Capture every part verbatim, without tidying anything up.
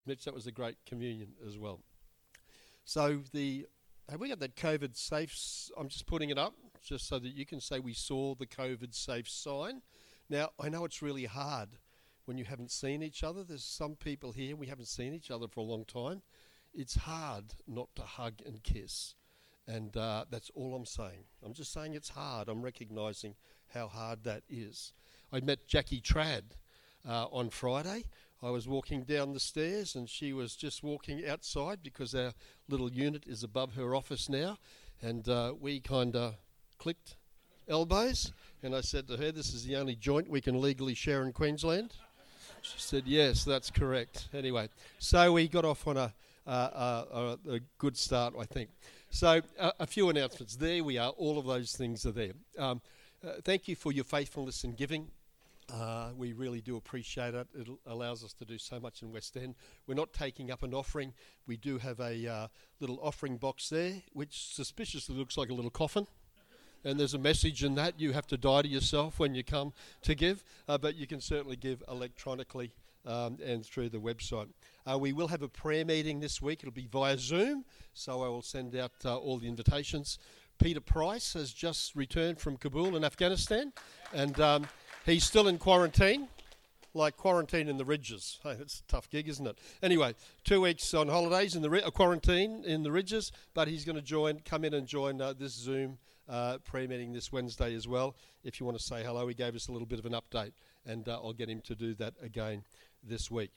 Mitch, that was a great communion as well. So the have we got that COVID safe? s- I'm just putting it up just so that you can say we saw the COVID safe sign. Now I know it's really hard when you haven't seen each other. There's some people here we haven't seen each other for a long time. It's hard not to hug and kiss, and uh, that's all I'm saying. I'm just saying it's hard. I'm recognising how hard that is. I met Jackie Trad uh, on Friday. I was walking down the stairs and she was just walking outside because our little unit is above her office now, and uh, we kind of clicked elbows, and I said to her, "This is the only joint we can legally share in Queensland." She said, "Yes, that's correct." Anyway, so we got off on a, uh, a, a, a good start, I think. So uh, a few announcements. There we are. All of those things are there. Um, uh, thank you for your faithfulness in giving. Uh, we really do appreciate it. It allows us to do so much in West End. We're not taking up an offering. We do have a uh, little offering box there, which suspiciously looks like a little coffin. And there's a message in that. You have to die to yourself when you come to give, uh, but you can certainly give electronically um, and through the website. Uh, we will have a prayer meeting this week. It'll be via Zoom, so I will send out uh, all the invitations. Peter Price has just returned from Kabul in Afghanistan, and um, he's still in quarantine, like quarantine in the Ridges. Hey, it's a tough gig, isn't it? Anyway, two weeks on holidays in the ri- uh, quarantine in the Ridges, but he's going to join, come in and join uh, this Zoom uh, prayer meeting this Wednesday as well. If you want to say hello, he gave us a little bit of an update, and uh, I'll get him to do that again this week.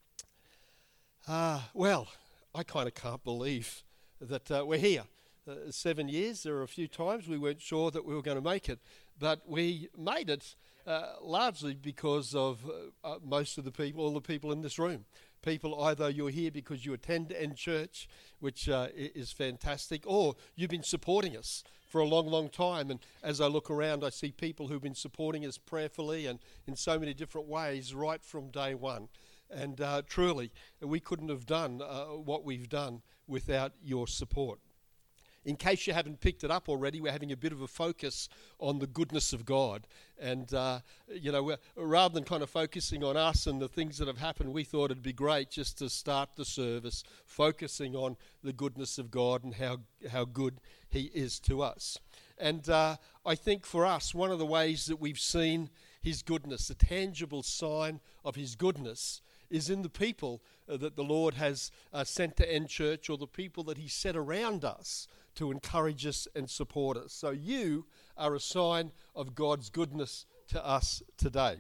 Uh, well, I kind of can't believe that uh, we're here. Uh, seven years, there were a few times we weren't sure that we were going to make it, but we made it uh, largely because of uh, uh, most of the people, all the people in this room. People, either you're here because you attend End Church, which uh, i- is fantastic, or you've been supporting us for a long, long time. And as I look around, I see people who've been supporting us prayerfully and in so many different ways right from day one. And uh, truly, we couldn't have done uh, what we've done without your support. In case you haven't picked it up already, we're having a bit of a focus on the goodness of God. And, uh, you know, we're, rather than kind of focusing on us and the things that have happened, we thought it'd be great just to start the service focusing on the goodness of God and how, how good he is to us. And uh, I think for us, one of the ways that we've seen his goodness, a tangible sign of his goodness, is in the people uh, that the Lord has uh, sent to End Church, or the people that he set around us to encourage us and support us. So you are a sign of God's goodness to us today.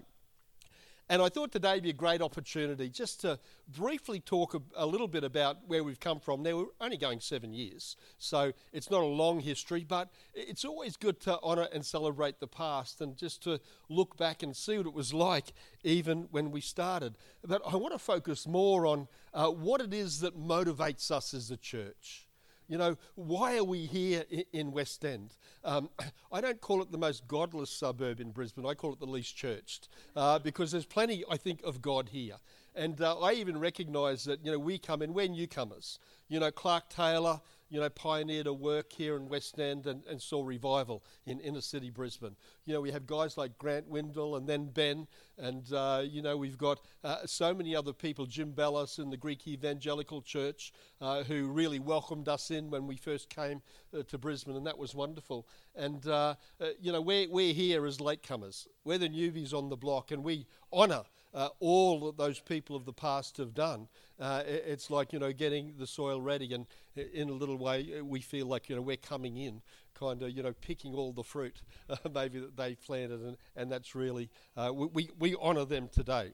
And I thought today would be a great opportunity just to briefly talk a, a little bit about where we've come from. Now, we're only going seven years, so it's not a long history, but it's always good to honour and celebrate the past and just to look back and see what it was like even when we started. But I want to focus more on uh, what it is that motivates us as a church. You know, why are we here in West End? Um, I don't call it the most godless suburb in Brisbane. I call it the least churched uh, because there's plenty, I think, of God here. And uh, I even recognise that, you know, we come in, we're newcomers. You know, Clark Taylor, you know, pioneered a work here in West End and, and saw revival in inner city Brisbane. You know, we have guys like Grant Windle and then Ben, and, uh, you know, we've got uh, so many other people, Jim Bellis in the Greek Evangelical Church, uh, who really welcomed us in when we first came uh, to Brisbane, and that was wonderful. And, uh, uh, you know, we're, we're here as latecomers. We're the newbies on the block, and we honour Uh, all that those people of the past have done. Uh, it, it's like, you know, getting the soil ready, and in a little way we feel like, you know, we're coming in, kind of, you know, picking all the fruit uh, maybe that they planted, and, and that's really, uh, we, we, we honour them today.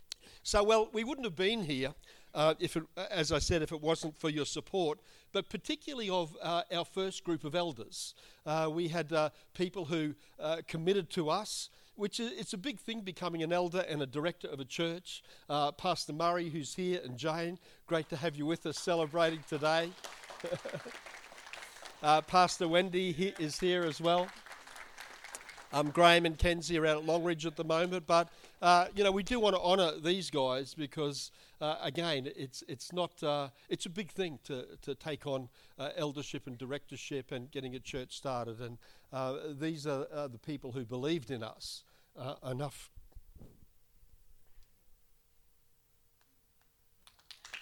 So, well, we wouldn't have been here, uh, if it, as I said, if it wasn't for your support, but particularly of uh, our first group of elders. Uh, we had uh, people who uh, committed to us, which is, it's a big thing, becoming an elder and a director of a church. Uh, Pastor Murray, who's here, and Jane, great to have you with us celebrating today. uh, Pastor Wendy he is here as well. Um, Graham and Kenzie are out at Longridge at the moment, but uh, you know, we do want to honour these guys because uh, again, it's it's not uh, it's a big thing to to take on uh, eldership and directorship and getting a church started, and uh, these are uh, the people who believed in us uh, enough.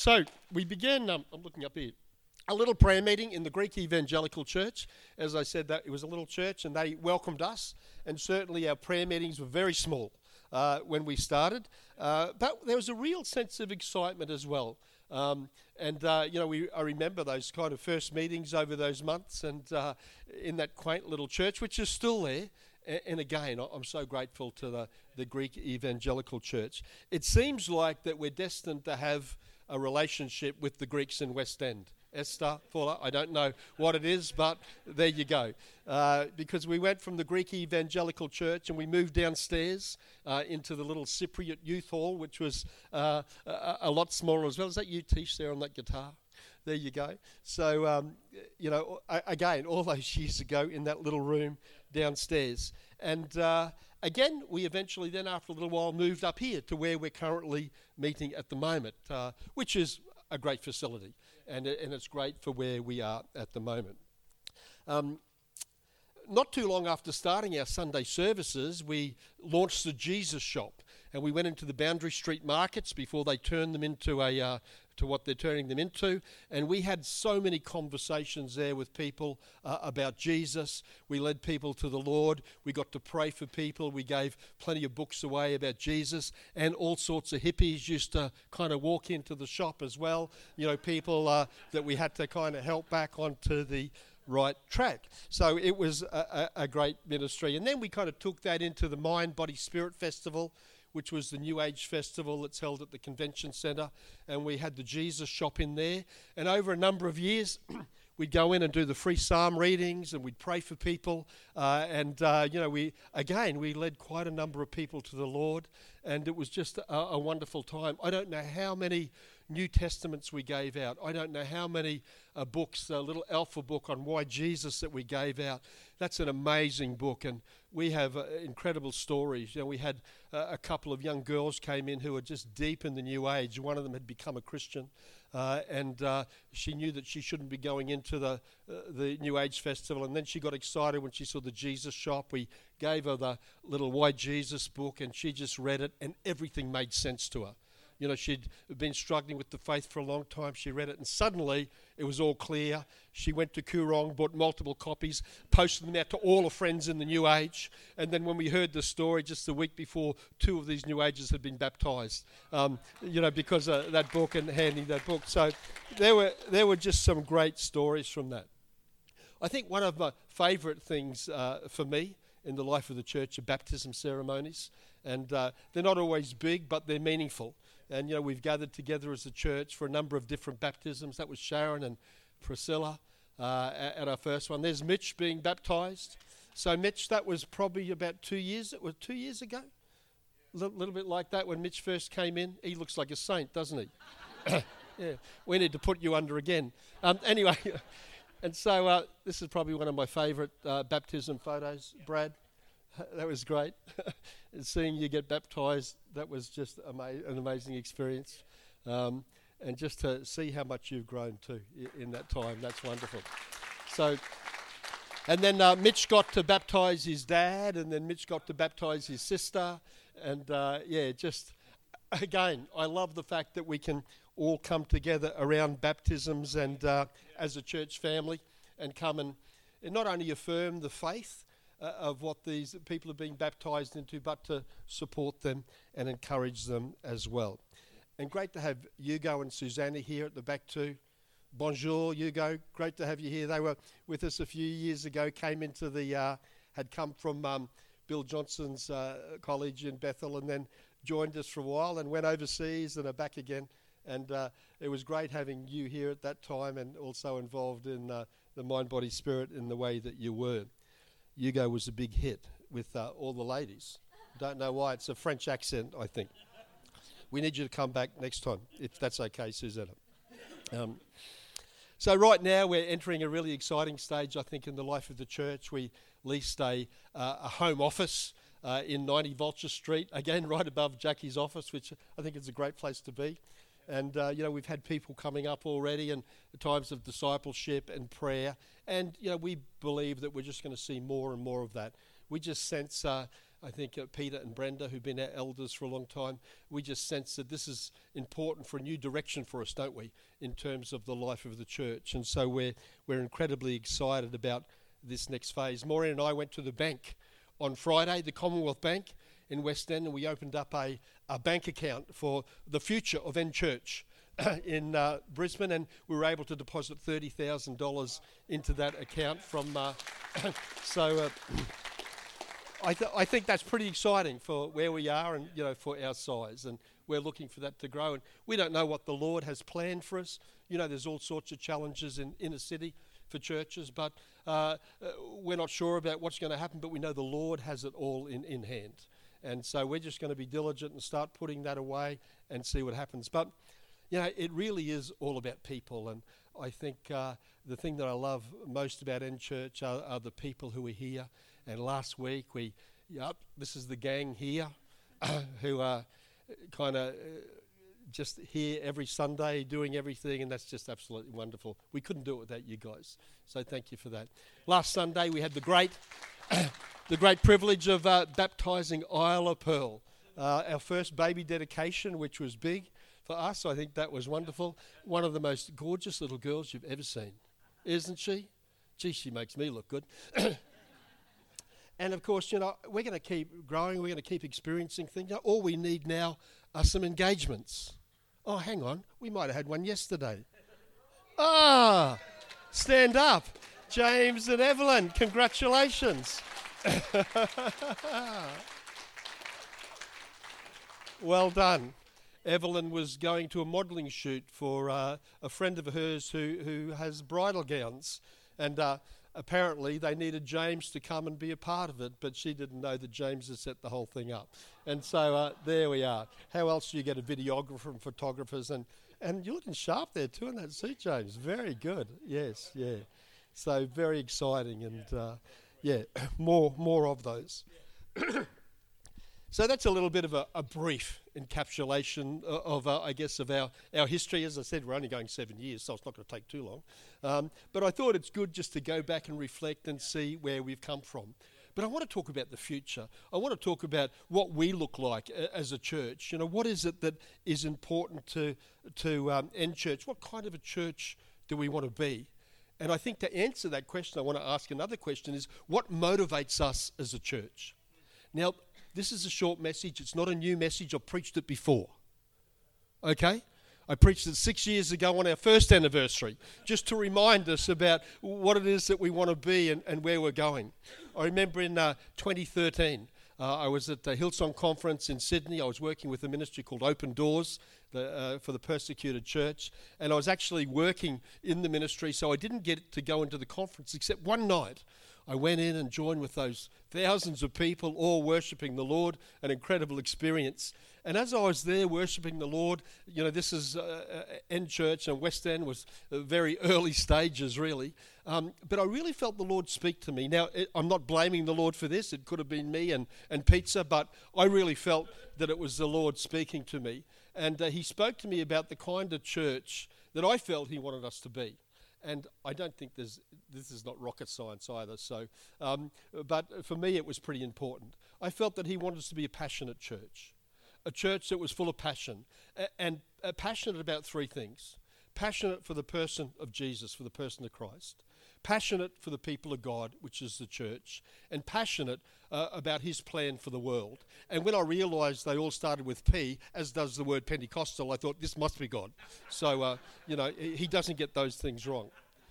so we began, um, I'm looking up here, a little prayer meeting in the Greek Evangelical Church. As I said, that it was a little church and they welcomed us, and certainly our prayer meetings were very small uh, when we started, uh, but there was a real sense of excitement as well. Um, and, uh, you know, we I remember those kind of first meetings over those months and uh, in that quaint little church, which is still there. And again, I'm so grateful to the, the Greek Evangelical Church. It seems like that we're destined to have a relationship with the Greeks in West End. Esther, Paula, I don't know what it is, but there you go. Uh, because we went from the Greek Evangelical Church and we moved downstairs uh, into the little Cypriot Youth Hall, which was uh, a, a lot smaller as well. Is that you, Tish, there on that guitar? There you go. So, um, you know, again, all those years ago in that little room downstairs. And uh, again, we eventually then, after a little while, moved up here to where we're currently meeting at the moment, uh, which is a great facility. And, and it's great for where we are at the moment. Um, not too long after starting our Sunday services, we launched the Jesus Shop. And we went into the Boundary Street markets before they turned them into a uh, to what they're turning them into. And we had so many conversations there with people uh, about Jesus. We led people to the Lord. We got to pray for people. We gave plenty of books away about Jesus. And all sorts of hippies used to kind of walk into the shop as well. You know, people uh, that we had to kind of help back onto the right track. So it was a, a, a great ministry. And then we kind of took that into the Mind, Body, Spirit Festival, which was the New Age festival that's held at the Convention Centre, and we had the Jesus Shop in there. And over a number of years, we'd go in and do the free psalm readings, and we'd pray for people. Uh, and, uh, you know, we again, we led quite a number of people to the Lord, and it was just a, a wonderful time. I don't know how many New Testaments we gave out. I don't know how many uh, books, a little alpha book on why Jesus that we gave out. That's an amazing book, and we have uh, incredible stories. You know, we had uh, a couple of young girls came in who were just deep in the New Age. One of them had become a Christian, uh, and uh, she knew that she shouldn't be going into the uh, the New Age festival. And then she got excited when she saw the Jesus Shop. We gave her the little Why Jesus book, and she just read it, and everything made sense to her. You know, she'd been struggling with the faith for a long time. She read it, and suddenly it was all clear. She went to Koorong, bought multiple copies, posted them out to all her friends in the New Age. And then when we heard the story just the week before, two of these New Agers had been baptized, um, you know, because of that book and handing that book. So there were, there were just some great stories from that. I think one of my favourite things uh, for me in the life of the church are baptism ceremonies. And uh, they're not always big, but they're meaningful. And, you know, we've gathered together as a church for a number of different baptisms. That was Sharon and Priscilla uh, at our first one. There's Mitch being baptized. So, Mitch, that was probably about two years. It was two years ago. A little, little bit like that when Mitch first came in. He looks like a saint, doesn't he? Yeah, we need to put you under again. Um, anyway, and so uh, this is probably one of my favourite uh, baptism photos, Brad. That was great. Seeing you get baptised, that was just ama- an amazing experience. Um, and just to see how much you've grown too I- in that time, that's wonderful. So, and then uh, Mitch got to baptise his dad, and then Mitch got to baptise his sister. And uh, yeah, just, again, I love the fact that we can all come together around baptisms and uh, as a church family and come and, and not only affirm the faith Uh, of what these people are being baptised into, but to support them and encourage them as well. And great to have Hugo and Susanna here at the back too. Bonjour, Hugo. Great to have you here. They were with us a few years ago, came into the, uh, had come from um, Bill Johnson's uh, college in Bethel, and then joined us for a while and went overseas and are back again. And uh, it was great having you here at that time and also involved in uh, the Mind, Body, Spirit in the way that you were. Hugo was a big hit with uh, all the ladies. Don't know why. It's a French accent, I think. We need you to come back next time, if that's okay, Susanna. Um, so right now we're entering a really exciting stage, I think, in the life of the church. We leased a, uh, a home office uh, in ninety Vulture Street, again, right above Jackie's office, which I think is a great place to be. And, uh, you know, we've had people coming up already and times of discipleship and prayer. And, you know, we believe that we're just going to see more and more of that. We just sense uh, I think uh, Peter and Brenda, who've been our elders for a long time, we just sense that this is important for a new direction for us, don't we, in terms of the life of the church. And so we're we're incredibly excited about this next phase. Maureen and I went to the bank on Friday, the Commonwealth Bank in West End, and we opened up a, a bank account for the future of End Church in uh, Brisbane, and we were able to deposit thirty thousand dollars into that account from... Uh, so... Uh, I, th- I think that's pretty exciting for where we are and, you know, for our size, and we're looking for that to grow. And we don't know what the Lord has planned for us. You know, there's all sorts of challenges in inner city for churches, but uh, uh, we're not sure about what's going to happen, but we know the Lord has it all in, in hand. And so we're just going to be diligent and start putting that away and see what happens. But, you know, it really is all about people, and I think uh, the thing that I love most about End Church are, are the people who are here. And last week we, yep, this is the gang here who are kind of uh, just here every Sunday doing everything, and that's just absolutely wonderful. We couldn't do it without you guys, so thank you for that. Last Sunday we had the great, the great privilege of uh, baptising Isla Pearl, uh, our first baby dedication, which was big for us. I think that was wonderful. One of the most gorgeous little girls you've ever seen, isn't she? Gee, she makes me look good. And of course, you know, we're going to keep growing, we're going to keep experiencing things. You know, all we need now are some engagements. Oh, hang on, we might have had one yesterday. Ah, stand up. James and Evelyn, congratulations. Well done. Evelyn was going to a modelling shoot for uh, a friend of hers who, who has bridal gowns. And uh, apparently they needed James to come and be a part of it, but she didn't know that James had set the whole thing up. And so uh, there we are. How else do you get a videographer and photographers? And, and you're looking sharp there too in that suit, James. Very good. Yes, yeah. So very exciting, and uh, yeah, more more of those. So that's a little bit of a, a brief encapsulation of, of uh, I guess, of our, our history. As I said, we're only going seven years, so it's not going to take too long. Um, but I thought it's good just to go back and reflect and see where we've come from. But I want to talk about the future. I want to talk about what we look like a, as a church. You know, what is it that is important to, to um, End Church? What kind of a church do we want to be? And I think to answer that question, I want to ask another question, is what motivates us as a church? Now, this is a short message. It's not a new message. I've preached it before. Okay? I preached it six years ago on our first anniversary, just to remind us about what it is that we want to be and, and where we're going. I remember in uh, twenty thirteen, uh, I was at the Hillsong Conference in Sydney. I was working with a ministry called Open Doors the, uh, for the persecuted church, and I was actually working in the ministry, so I didn't get to go into the conference except one night. I went in and joined with those thousands of people all worshipping the Lord, an incredible experience. And as I was there worshipping the Lord, you know, this is uh, End Church, and West End was uh, very early stages, really. Um, but I really felt the Lord speak to me. Now, it, I'm not blaming the Lord for this. It could have been me and, and pizza, but I really felt that it was the Lord speaking to me. And uh, he spoke to me about the kind of church that I felt he wanted us to be. And I don't think there's, this is not rocket science either. So, um, but for me, it was pretty important. I felt that he wanted us to be a passionate church, a church that was full of passion, a- and uh, passionate about three things: passionate for the person of Jesus, for the person of Christ; passionate for the people of God, which is the church; and passionate uh, about his plan for the world. And when I realised they all started with P, as does the word Pentecostal, I thought, this must be God. So, uh, you know, he doesn't get those things wrong.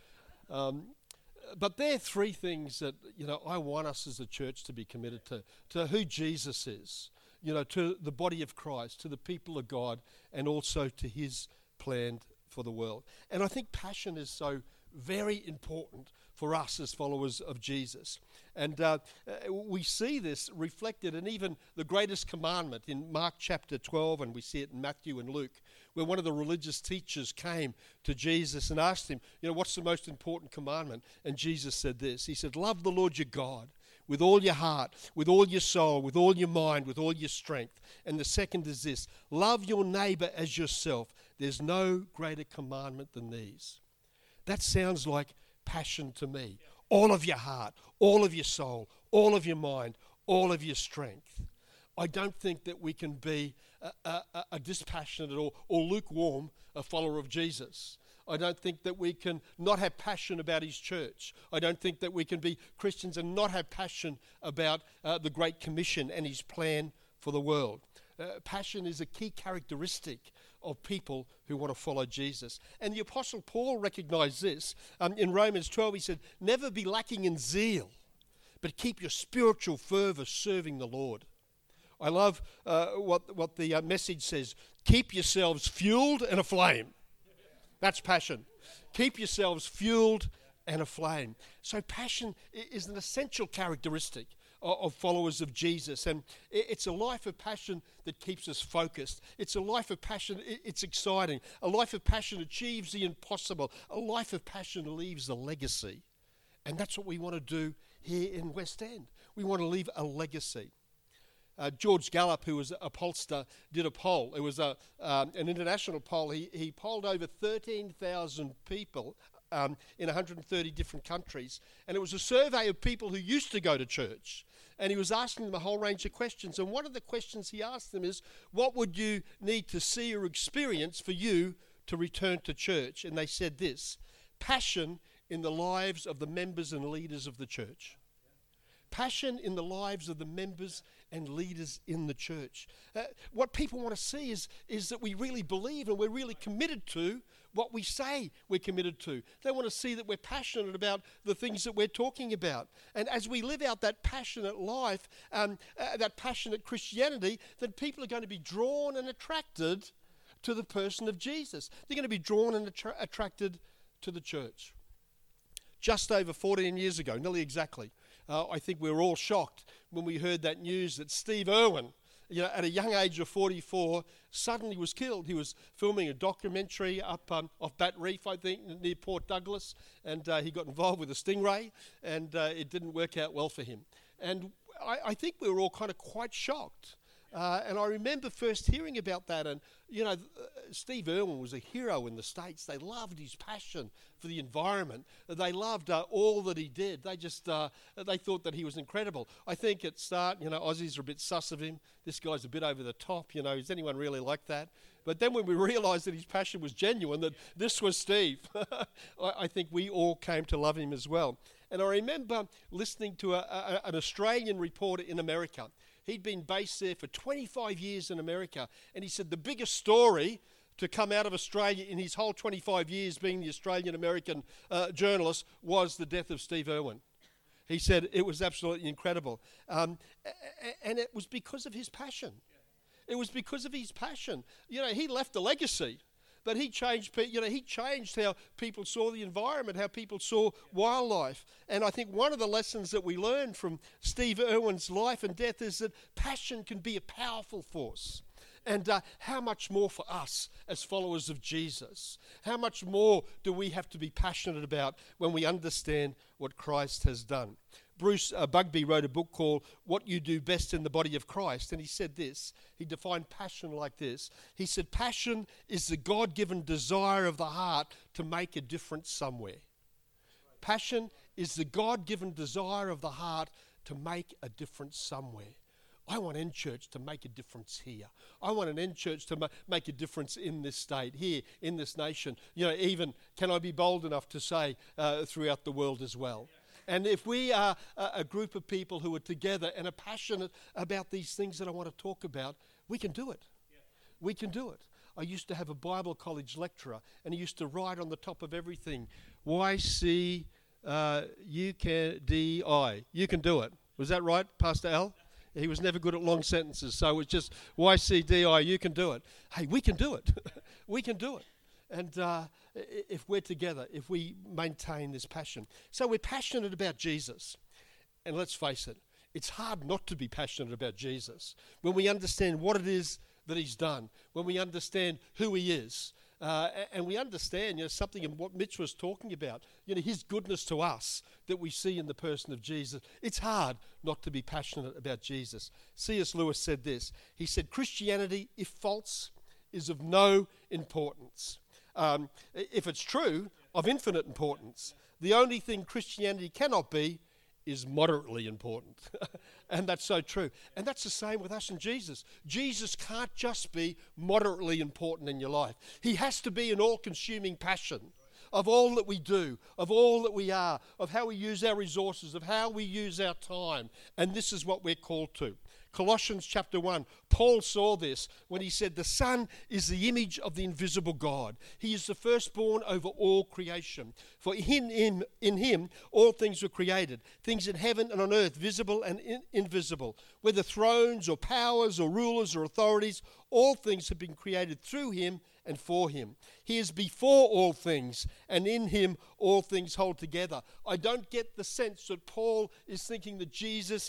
Um, but there are three things that, you know, I want us as a church to be committed to, to who Jesus is, you know, to the body of Christ, to the people of God, and also to his plan for the world. And I think passion is so very important for us as followers of Jesus. And uh, we see this reflected in even the greatest commandment in Mark chapter twelve, and we see it in Matthew and Luke, where one of the religious teachers came to Jesus and asked him, you know, what's the most important commandment? And Jesus said this. He said, love the Lord your God with all your heart, with all your soul, with all your mind, with all your strength. And the second is this: love your neighbor as yourself. There's no greater commandment than these. That sounds like passion to me. All of your heart, all of your soul, all of your mind, all of your strength. I don't think that we can be a, a, a dispassionate or, or lukewarm a follower of Jesus. I don't think that we can not have passion about his church. I don't think that we can be Christians and not have passion about uh, the Great Commission and his plan for the world. Uh, passion is a key characteristic of people who want to follow Jesus. And the Apostle Paul recognized this. Um, in Romans twelve, he said, never be lacking in zeal, but keep your spiritual fervor serving the Lord. I love uh, what, what the uh, message says. Keep yourselves fueled and aflame. That's passion. Keep yourselves fueled and aflame. So passion is an essential characteristic of followers of Jesus, and it's a life of passion that keeps us focused. It's a life of passion, it's exciting. A life of passion achieves the impossible. A life of passion leaves a legacy, and that's what we want to do here in West End. We want to leave a legacy. Uh, George Gallup, who was a pollster, did a poll. It was a, um, an international poll. He, he polled over thirteen thousand people um, in one hundred thirty different countries. And it was a survey of people who used to go to church. And he was asking them a whole range of questions. And one of the questions he asked them is, what would you need to see or experience for you to return to church? And they said this: passion in the lives of the members and leaders of the church. Passion in the lives of the members and leaders in the church. Uh, what people want to see is, is that we really believe and we're really committed to what we say we're committed to. They want to see that we're passionate about the things that we're talking about. And as we live out that passionate life, um, uh, that passionate Christianity, then people are going to be drawn and attracted to the person of Jesus. They're going to be drawn and attra- attracted to the church. Just over fourteen years ago, nearly exactly, Uh, I think we were all shocked when we heard that news that Steve Irwin, you know, at a young age of forty-four, suddenly was killed. He was filming a documentary up um, off Bat Reef, I think, near Port Douglas, and uh, he got involved with a stingray, and uh, it didn't work out well for him. And I, I think we were all kind of quite shocked. Uh, and I remember first hearing about that, and, you know, uh, Steve Irwin was a hero in the States. They loved his passion for the environment. They loved uh, all that he did. They just, uh, they thought that he was incredible. I think at start, you know, Aussies are a bit sus of him. This guy's a bit over the top, you know, is anyone really like that? But then when we realised that his passion was genuine, that this was Steve, I, I think we all came to love him as well. And I remember listening to a, a, an Australian reporter in America. He'd been based there for twenty-five years in America, and he said the biggest story to come out of Australia in his whole twenty-five years being the Australian-American uh, journalist was the death of Steve Irwin. He said it was absolutely incredible. Um, and it was because of his passion. It was because of his passion. You know, he left a legacy. But he changed, you know, he changed how people saw the environment, how people saw wildlife. And I think one of the lessons that we learned from Steve Irwin's life and death is that passion can be a powerful force. And uh, how much more for us as followers of Jesus? How much more do we have to be passionate about when we understand what Christ has done? Bruce uh, Bugby wrote a book called What You Do Best in the Body of Christ, and he said this. He defined passion like this. He said, passion is the God-given desire of the heart to make a difference somewhere. Passion is the God-given desire of the heart to make a difference somewhere. I want End Church to make a difference here. I want an End Church to ma- make a difference in this state, here, in this nation. You know, even, can I be bold enough to say, uh, throughout the world as well. And if we are a, a group of people who are together and are passionate about these things that I want to talk about, we can do it. Yeah. We can do it. I used to have a Bible college lecturer, and he used to write on the top of everything, Y C U K D I. You can do it. Was that right, Pastor Al? He was never good at long sentences, so it was just Y C D I, you can do it. Hey, we can do it. We can do it. And uh, if we're together, if we maintain this passion. So we're passionate about Jesus. And let's face it, it's hard not to be passionate about Jesus. When we understand what it is that he's done, when we understand who he is, uh, and we understand, you know, something in what Mitch was talking about, you know, his goodness to us that we see in the person of Jesus. It's hard not to be passionate about Jesus. C S Lewis said this. He said, Christianity, if false, is of no importance. Um, if it's true, of infinite importance. The only thing Christianity cannot be is moderately important. And that's so true. And that's the same with us and Jesus. Jesus can't just be moderately important in your life. He has to be an all-consuming passion of all that we do, of all that we are, of how we use our resources, of how we use our time. And this is what we're called to. Colossians chapter one, Paul saw this when he said, the Son is the image of the invisible God. He is the firstborn over all creation. For in him, in him all things were created, things in heaven and on earth, visible and in, invisible. Whether thrones or powers or rulers or authorities, all things have been created through him and for him. He is before all things, and in him all things hold together. I don't get the sense that Paul is thinking that Jesus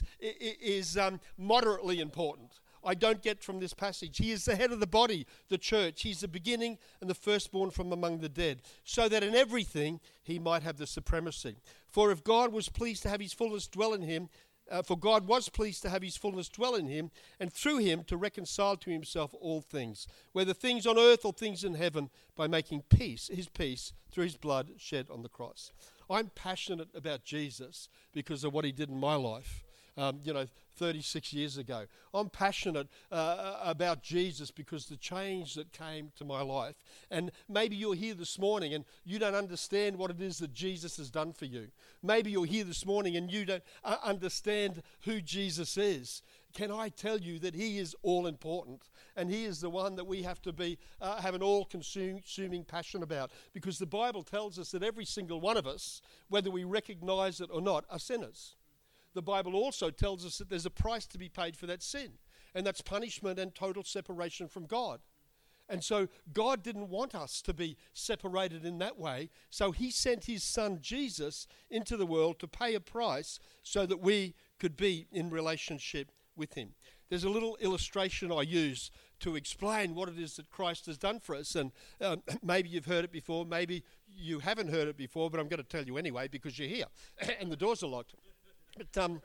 is um, moderately important. I don't get from this passage. He is the head of the body, the church. He's the beginning and the firstborn from among the dead, so that in everything he might have the supremacy. For if God was pleased to have his fullness dwell in him, Uh, for God was pleased to have his fullness dwell in him, and through him to reconcile to himself all things, whether things on earth or things in heaven, by making peace, his peace, through his blood shed on the cross. I'm passionate about Jesus because of what he did in my life. Um, you know, thirty-six years ago. I'm passionate uh, about Jesus because the change that came to my life. And maybe you're here this morning and you don't understand what it is that Jesus has done for you. Maybe you're here this morning and you don't uh, understand who Jesus is. Can I tell you that he is all important, and he is the one that we have to be uh, have an all-consuming passion about, because the Bible tells us that every single one of us, whether we recognize it or not, are sinners. The Bible also tells us that there's a price to be paid for that sin, and that's punishment and total separation from God. And so God didn't want us to be separated in that way, so he sent his son Jesus into the world to pay a price so that we could be in relationship with him. There's a little illustration I use to explain what it is that Christ has done for us, and um, maybe you've heard it before, maybe you haven't heard it before, but I'm going to tell you anyway because you're here and the doors are locked. But, um,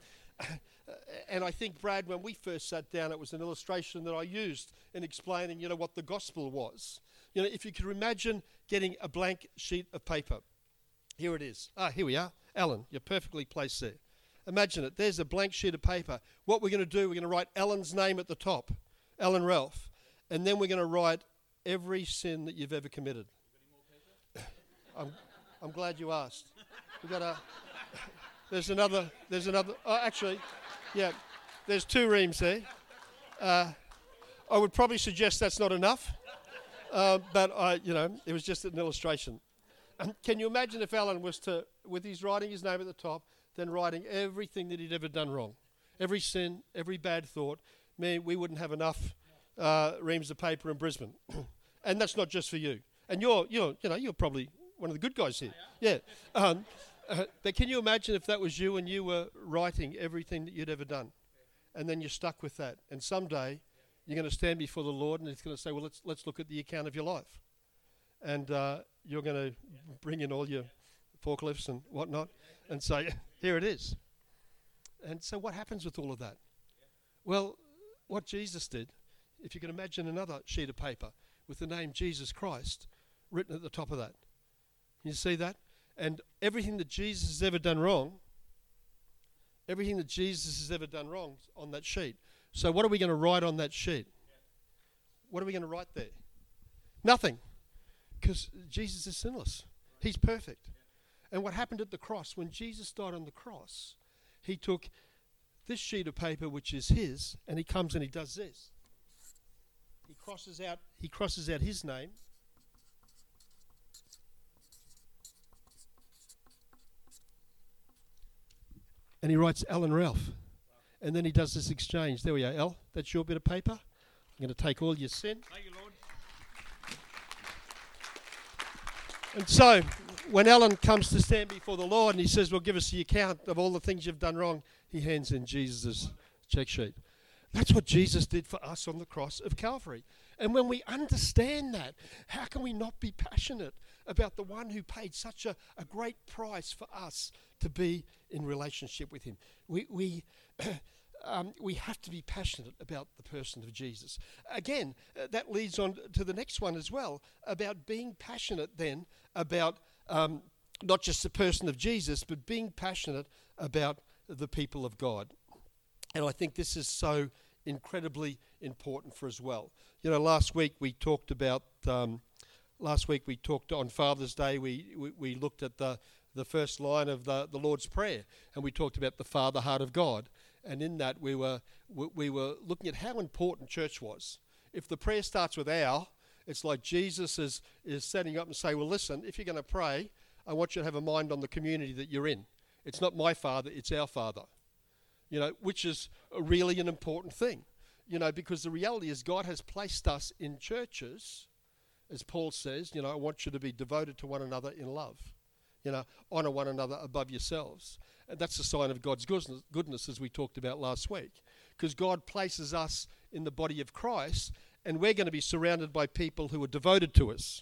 and I think, Brad, when we first sat down, it was an illustration that I used in explaining, you know, what the gospel was. You know, if you could imagine getting a blank sheet of paper. Here it is. Ah, here we are. Alan, you're perfectly placed there. Imagine it. There's a blank sheet of paper. What we're going to do, we're going to write Alan's name at the top, Alan Ralph, and then we're going to write every sin that you've ever committed. I'm, I'm glad you asked. We've got a... There's another, there's another, oh, actually, yeah, there's two reams there. Uh, I would probably suggest that's not enough, uh, but I, you know, it was just an illustration. Um, can you imagine if Alan was to, with his writing his name at the top, then writing everything that he'd ever done wrong, every sin, every bad thought? Man, we wouldn't have enough uh, reams of paper in Brisbane. And that's not just for you. And you're, you're, you know, you're probably one of the good guys here. Yeah. Um, Uh, but can you imagine if that was you and you were writing everything that you'd ever done, and then you're stuck with that, and someday you're going to stand before the Lord and he's going to say, well, let's let's look at the account of your life, and uh, you're going to bring in all your forklifts and whatnot and say, here it is. And so what happens with all of that? Well, what Jesus did, if you can imagine another sheet of paper with the name Jesus Christ written at the top of that. Can you see that? And everything that Jesus has ever done wrong, everything that Jesus has ever done wrong on that sheet. So what are we going to write on that sheet? What are we going to write there? Nothing. Because Jesus is sinless. He's perfect. And what happened at the cross, when Jesus died on the cross, he took this sheet of paper, which is his, and he comes and he does this. He crosses out, he crosses out his name. And he writes Alan Ralph. And then he does this exchange. There we are, Al. That's your bit of paper. I'm going to take all your sin. Thank you, Lord. And so, when Alan comes to stand before the Lord and he says, well, give us the account of all the things you've done wrong, he hands in Jesus' check sheet. That's what Jesus did for us on the cross of Calvary. And when we understand that, how can we not be passionate about the one who paid such a, a great price for us to be in relationship with him? We we um, we have to be passionate about the person of Jesus. Again, uh, that leads on to the next one as well, about being passionate then about um, not just the person of Jesus, but being passionate about the people of God. And I think this is so incredibly important for us well. You know, last week we talked about, um, last week we talked on Father's Day, we, we, we looked at the, the first line of the, the Lord's Prayer, and we talked about the Father heart of God. And in that we were, we, we were looking at how important church was. If the prayer starts with our, it's like Jesus is, is setting up and saying, well, listen, if you're going to pray, I want you to have a mind on the community that you're in. It's not my Father, it's our Father. You know, which is really an important thing. You know, because the reality is God has placed us in churches, as Paul says, you know, I want you to be devoted to one another in love. You know, honour one another above yourselves. And that's a sign of God's goodness, goodness, as we talked about last week. Because God places us in the body of Christ, and we're going to be surrounded by people who are devoted to us.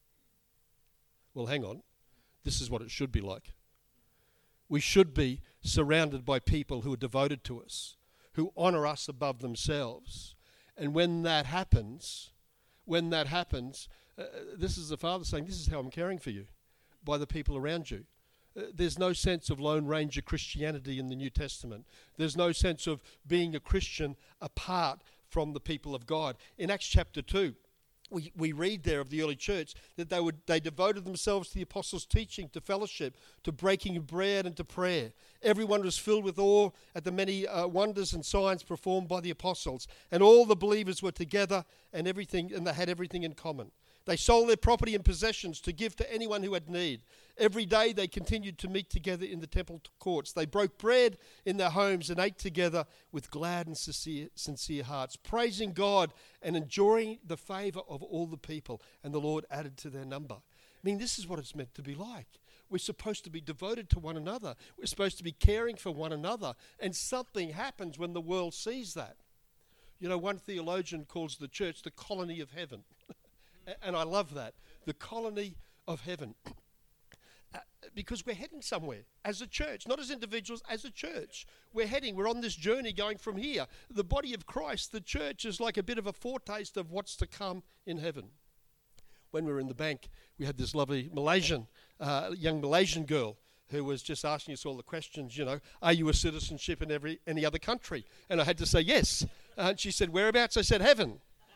Well, hang on. This is what it should be like. We should be surrounded by people who are devoted to us, who honour us above themselves. And when that happens, when that happens, uh, this is the Father saying, this is how I'm caring for you, by the people around you. Uh, there's no sense of Lone Ranger Christianity in the New Testament. There's no sense of being a Christian apart from the people of God. In Acts chapter two, We, we read there of the early church that they would they devoted themselves to the apostles' teaching, to fellowship, to breaking of bread and to prayer. Everyone was filled with awe at the many uh, wonders and signs performed by the apostles. And all the believers were together and everything, and they had everything in common. They sold their property and possessions to give to anyone who had need. Every day they continued to meet together in the temple courts. They broke bread in their homes and ate together with glad and sincere, sincere hearts, praising God and enjoying the favour of all the people. And the Lord added to their number. I mean, this is what it's meant to be like. We're supposed to be devoted to one another. We're supposed to be caring for one another. And something happens when the world sees that. You know, one theologian calls the church the colony of heaven. And I love that, the colony of heaven. Uh, because we're heading somewhere as a church, not as individuals, as a church. We're heading, we're on this journey going from here. The body of Christ, the church, is like a bit of a foretaste of what's to come in heaven. When we were in the bank, we had this lovely Malaysian, uh, young Malaysian girl who was just asking us all the questions, you know, are you a citizenship in every any other country? And I had to say yes. Uh, and she said, whereabouts? I said, heaven.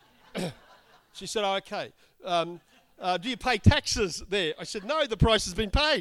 She said, oh, okay. Um, uh, do you pay taxes there? I said, no, the price has been paid.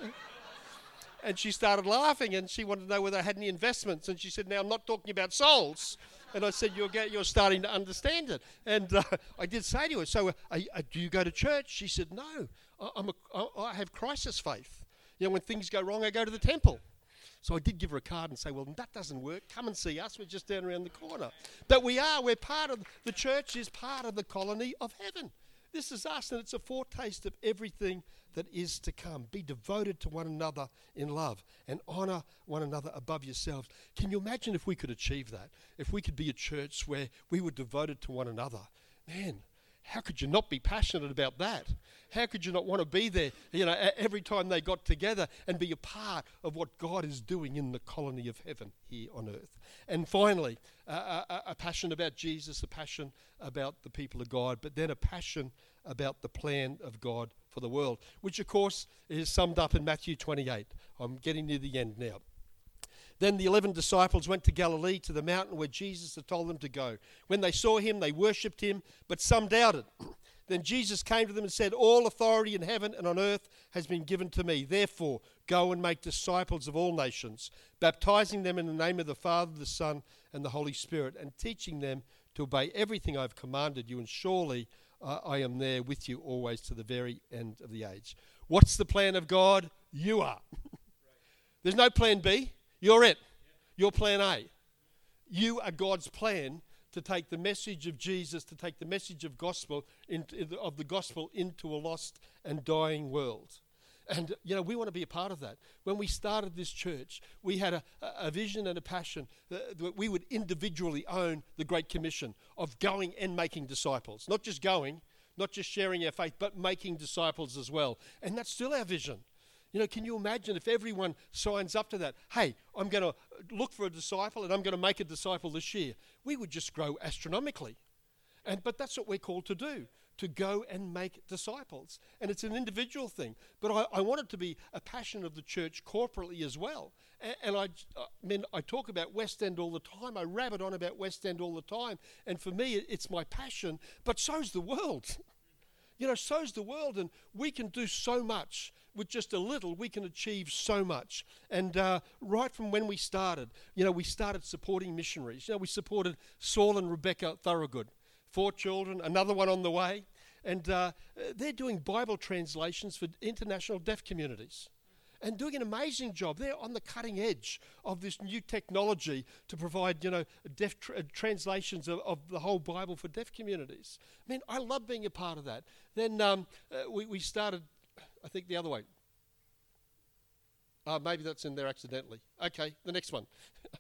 And she started laughing, and she wanted to know whether I had any investments. And she said, now, I'm not talking about souls. And I said, you're, get, you're starting to understand it. And uh, I did say to her, so uh, uh, do you go to church? She said, no, I, I'm a, I, I have crisis faith. You know, when things go wrong, I go to the temple. So I did give her a card and say, well, that doesn't work. Come and see us. We're just down around the corner. But we are. We're part of, the church is part of the colony of heaven. This is us, and it's a foretaste of everything that is to come. Be devoted to one another in love and honour one another above yourselves. Can you imagine if we could achieve that? If we could be a church where we were devoted to one another? Man, how could you not be passionate about that? How could you not want to be there, you know, every time they got together and be a part of what God is doing in the colony of heaven here on earth? And finally, uh, a, a passion about Jesus, a passion about the people of God, but then a passion about the plan of God for the world, which of course is summed up in Matthew twenty-eight. I'm getting near the end now. Then the eleven disciples went to Galilee, to the mountain where Jesus had told them to go. When they saw him, they worshipped him, but some doubted. Then Jesus came to them and said, all authority in heaven and on earth has been given to me. Therefore, go and make disciples of all nations, baptizing them in the name of the Father, the Son, and the Holy Spirit, and teaching them to obey everything I've commanded you. And surely uh, I am there with you always to the very end of the age. What's the plan of God? You are. There's no plan B. You're it. You're plan A. You are God's plan to take the message of Jesus, to take the message of gospel into, of the gospel into a lost and dying world. And, you know, we want to be a part of that. When we started this church, we had a, a vision and a passion that, that we would individually own the Great Commission of going and making disciples. Not just going, not just sharing our faith, but making disciples as well. And that's still our vision. You know, can you imagine if everyone signs up to that? Hey, I'm going to look for a disciple and I'm going to make a disciple this year. We would just grow astronomically. And but that's what we're called to do, to go and make disciples. And it's an individual thing. But I, I want it to be a passion of the church corporately as well. And, and I, I mean, I talk about West End all the time. I rabbit on about West End all the time. And for me, it, it's my passion. But so's the world. You know, so's the world. And we can do so much. With just a little, we can achieve so much. And uh, right from when we started, you know, we started supporting missionaries. You know, we supported Saul and Rebecca Thorogood. Four children, another one on the way. And uh, they're doing Bible translations for international deaf communities and doing an amazing job. They're on the cutting edge of this new technology to provide, you know, deaf tra- translations of, of the whole Bible for deaf communities. I mean, I love being a part of that. Then um, uh, we, we started, I think, the other way. Uh, maybe that's in there accidentally. Okay, the next one.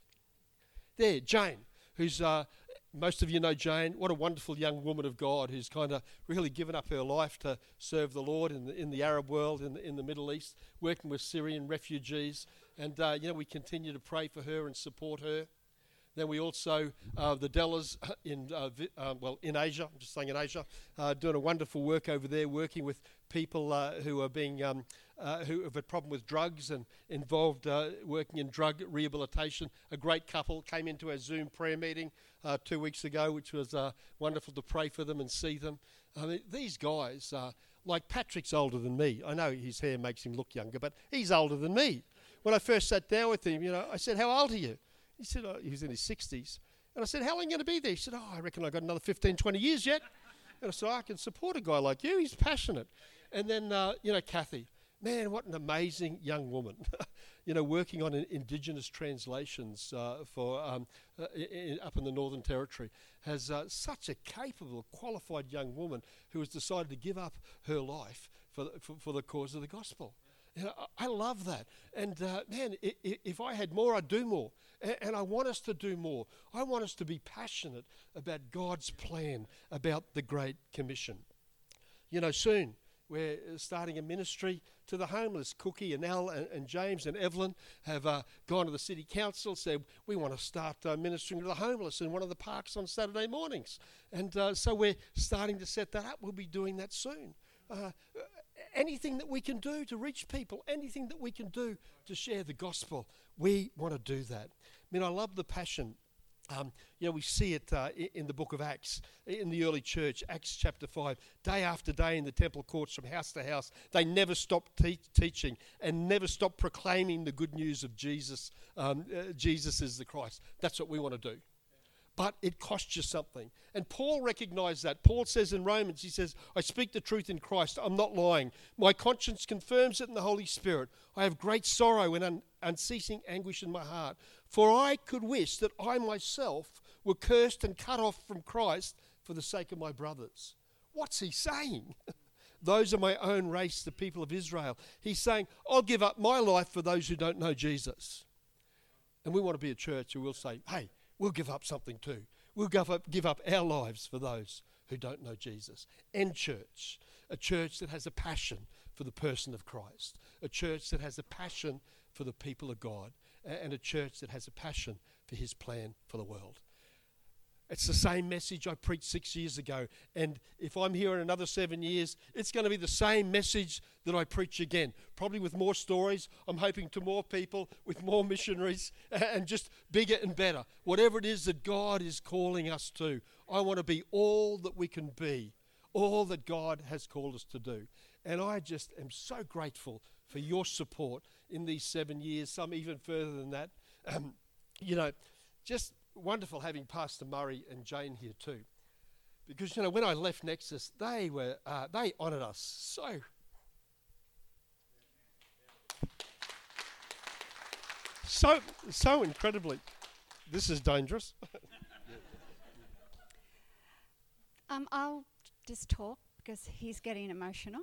There, Jane, who's... Uh, Most of you know Jane. What a wonderful young woman of God who's kind of really given up her life to serve the Lord in the, in the Arab world, in the, in the Middle East, working with Syrian refugees. And, uh, you know, we continue to pray for her and support her. Then we also, uh, the Dellas in, uh, vi- uh, well, in Asia, I'm just saying in Asia, uh, doing a wonderful work over there, working with people uh, who are being, um, uh, who have a problem with drugs and involved uh, working in drug rehabilitation. A great couple came into our Zoom prayer meeting uh, two weeks ago, which was uh, wonderful to pray for them and see them. I mean, these guys, uh, like Patrick's older than me. I know his hair makes him look younger, but he's older than me. When I first sat down with him, you know, I said, "How old are you?" He said, oh, he was in his sixties. And I said, "How long are you going to be there?" He said, "Oh, I reckon I've got another fifteen, twenty years yet." And I said, "I can support a guy like you. He's passionate." And then, uh, you know, Kathy, man, what an amazing young woman. You know, working on in Indigenous translations uh, for um, uh, in, up in the Northern Territory, has uh, such a capable, qualified young woman who has decided to give up her life for the, for, for the cause of the gospel. You know, I, I love that. And uh, man, I, I, if I had more, I'd do more. And, and I want us to do more. I want us to be passionate about God's plan, about the Great Commission. You know, soon we're starting a ministry to the homeless. Cookie and Al and, and James and Evelyn have uh, gone to the city council, said, "We want to start uh, ministering to the homeless in one of the parks on Saturday mornings." And uh, so we're starting to set that up. We'll be doing that soon. Uh, anything that we can do to reach people, anything that we can do to share the gospel, we want to do that. I mean, I love the passion. Um, you know, we see it uh, in the book of Acts, in the early church, Acts chapter five. Day after day in the temple courts from house to house, they never stopped te- teaching and never stopped proclaiming the good news of Jesus. Um, uh, Jesus is the Christ. That's what we want to do. But it costs you something. And Paul recognized that. Paul says in Romans, he says, "I speak the truth in Christ. I'm not lying. My conscience confirms it in the Holy Spirit. I have great sorrow and un- unceasing anguish in my heart. For I could wish that I myself were cursed and cut off from Christ for the sake of my brothers." What's he saying? Those are my own race, the people of Israel. He's saying, I'll give up my life for those who don't know Jesus. And we want to be a church who will say, hey, we'll give up something too. We'll give up, give up our lives for those who don't know Jesus. End church, a church that has a passion for the person of Christ, a church that has a passion for the people of God, and a church that has a passion for his plan for the world. It's the same message I preached six years ago, and if I'm here in another seven years, it's going to be the same message that I preach again, probably with more stories. I'm hoping to more people, with more missionaries, and just bigger and better. Whatever it is that God is calling us to, I want to be all that we can be, all that God has called us to do. And I just am so grateful for your support in these seven years, some even further than that. Um, you know, just wonderful having Pastor Murray and Jane here too, because you know when I left Nexus, they were uh, they honoured us so. So so incredibly. This is dangerous. um, I'll just talk because he's getting emotional.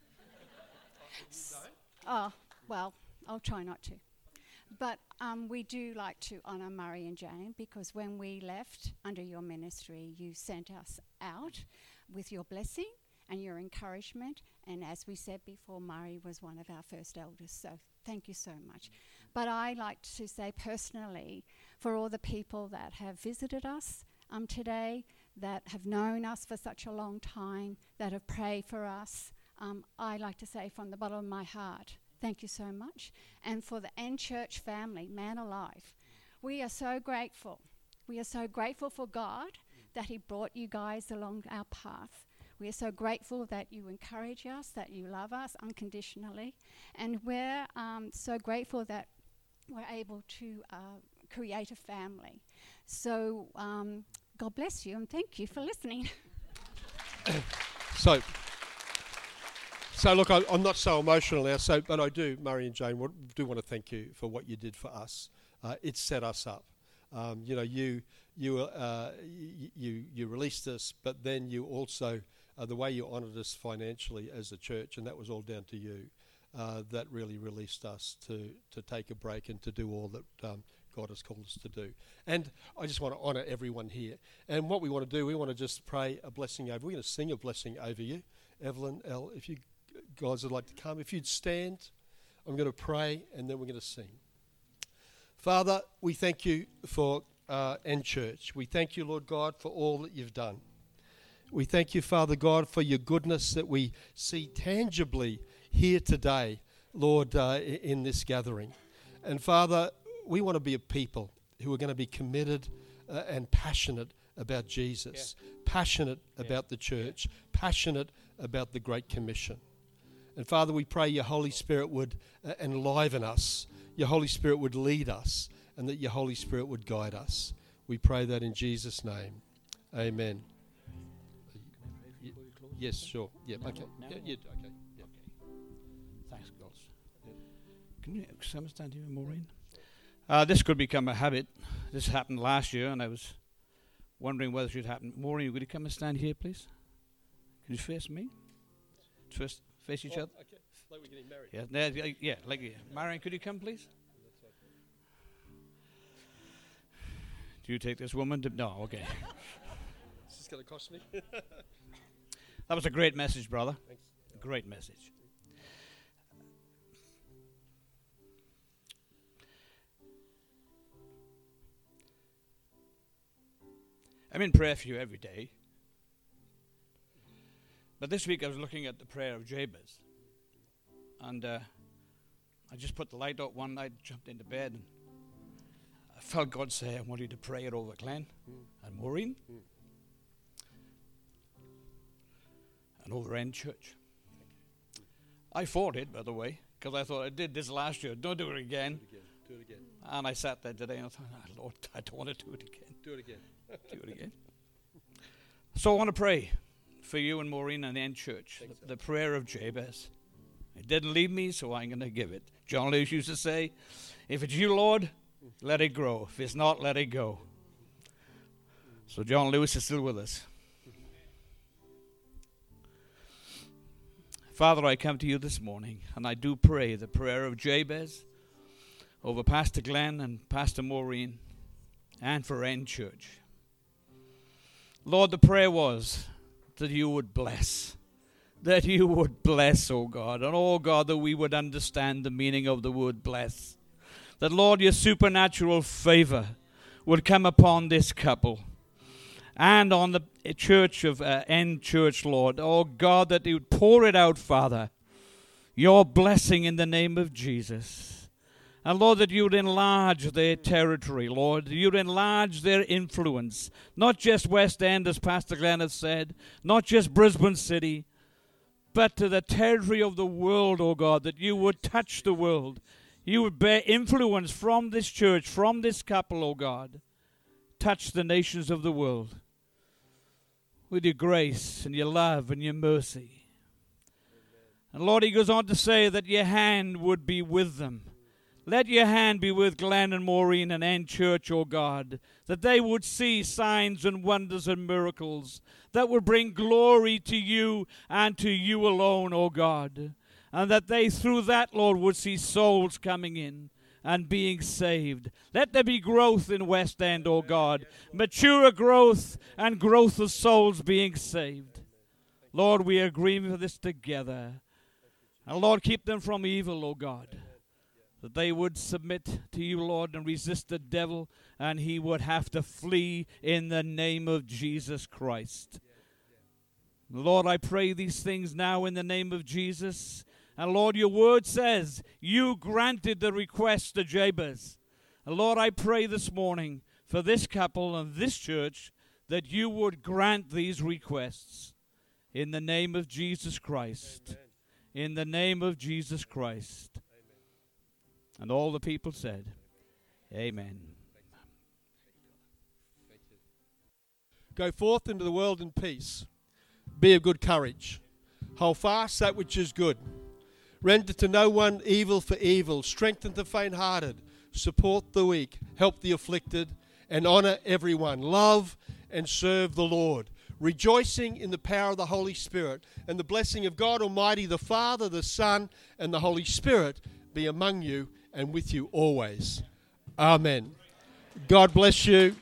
S- oh well, I'll try not to. But um, we do like to honour Murray and Jane, because when we left under your ministry, you sent us out with your blessing and your encouragement. And as we said before, Murray was one of our first elders. So thank you so much. But I like to say personally, for all the people that have visited us um, today, that have known us for such a long time, that have prayed for us. Um, I like to say from the bottom of my heart, thank you so much. And for the N Church family, man alive, we are so grateful. We are so grateful for God that he brought you guys along our path. We are so grateful that you encourage us, that you love us unconditionally. And we're um, so grateful that we're able to uh, create a family. So um, God bless you and thank you for listening. so, so look, I, I'm not so emotional now, so but I do, Murray and Jane, w- do want to thank you for what you did for us. Uh, it set us up. Um, you know, you you uh, y- you you released us, but then you also uh, the way you honoured us financially as a church, and that was all down to you. Uh, that really released us to to take a break and to do all that um, God has called us to do. And I just want to honour everyone here. And what we want to do, we want to just pray a blessing over. We're going to sing a blessing over you, Evelyn, Elle. If you guys would like to come, if you'd stand, I'm going to pray, and then we're going to sing. Father, we thank you for uh, N Church. We thank you, Lord God, for all that you've done. We thank you, Father God, for your goodness that we see tangibly here today, Lord, uh, in this gathering. And Father, we want to be a people who are going to be committed uh, and passionate about Jesus, yeah. passionate yeah. about the church, yeah. passionate about the Great Commission. And Father, we pray your Holy Spirit would uh, enliven us, your Holy Spirit would lead us, and that your Holy Spirit would guide us. We pray that in Jesus' name. Amen. Y- yes, sure. Yeah, now, okay. Now? Yeah, yeah, okay. Yeah. Okay. Thanks, girls. Yeah. Can you someone stand here, Maureen? Uh, this could become a habit. This happened last year, and I was wondering whether it should happen. Maureen, would you come and stand here, please? Can you face me? First, face each oh, other. Okay. Like we're getting married. Yeah, yeah, yeah. Like, yeah. Marion, could you come, please? Do you take this woman to... No, okay. Is this going to cost me? That was a great message, brother. Thanks. Great message. I'm in prayer for you every day. But this week I was looking at the prayer of Jabez. And uh, I just put the light out one night, jumped into bed, and I felt God say, I want you to pray it over Glenn mm. and Maureen mm. and over N Church. I fought it, by the way, because I thought I did this last year. Don't do it again. Do it again. Do it again. And I sat there today and I thought, oh, Lord, I don't want to do it again. Do it again. do it again. So I want to pray for you and Maureen and N Church, the, the prayer of Jabez. It didn't leave me, so I'm going to give it. John Lewis used to say, if it's you, Lord, let it grow. If it's not, let it go. So John Lewis is still with us. Father, I come to you this morning, and I do pray the prayer of Jabez over Pastor Glenn and Pastor Maureen and for N Church. Lord, the prayer was that you would bless. That you would bless, oh God. And oh God, that we would understand the meaning of the word bless. That, Lord, your supernatural favor would come upon this couple and on the church of uh, N Church, Lord. Oh God, that you would pour it out, Father. Your blessing in the name of Jesus. And Lord, that you would enlarge their territory, Lord. You would enlarge their influence. Not just West End, as Pastor Glenn has said. Not just Brisbane City. But to the territory of the world, oh God, that you would touch the world. You would bear influence from this church, from this couple, oh God. Touch the nations of the world with your grace and your love and your mercy. Amen. And Lord, he goes on to say that your hand would be with them. Let your hand be with Glenn and Maureen and N Church, oh God, that they would see signs and wonders and miracles that would bring glory to you and to you alone, oh God, and that they through that, Lord, would see souls coming in and being saved. Let there be growth in West End, oh God, mature growth and growth of souls being saved. Lord, we agree for this together. And Lord, keep them from evil, oh God. that they would submit to you, Lord, and resist the devil, and he would have to flee in the name of Jesus Christ. Lord, I pray these things now in the name of Jesus. And Lord, your word says you granted the request to Jabez. And Lord, I pray this morning for this couple and this church that you would grant these requests in the name of Jesus Christ. Amen. In the name of Jesus Christ. Amen. And all the people said, Amen. Thank you. Go forth into the world in peace. Be of good courage. Hold fast that which is good. Render to no one evil for evil. Strengthen the faint-hearted. Support the weak. Help the afflicted. And honour everyone. Love and serve the Lord. Rejoicing in the power of the Holy Spirit. And the blessing of God Almighty, the Father, the Son, and the Holy Spirit be among you and with you always. Amen. God bless you.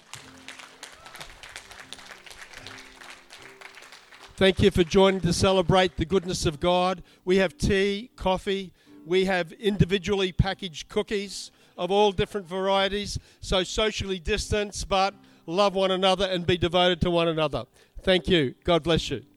Thank you for joining to celebrate the goodness of God. We have tea, coffee. We have individually packaged cookies of all different varieties. So socially distanced, but love one another and be devoted to one another. Thank you. God bless you.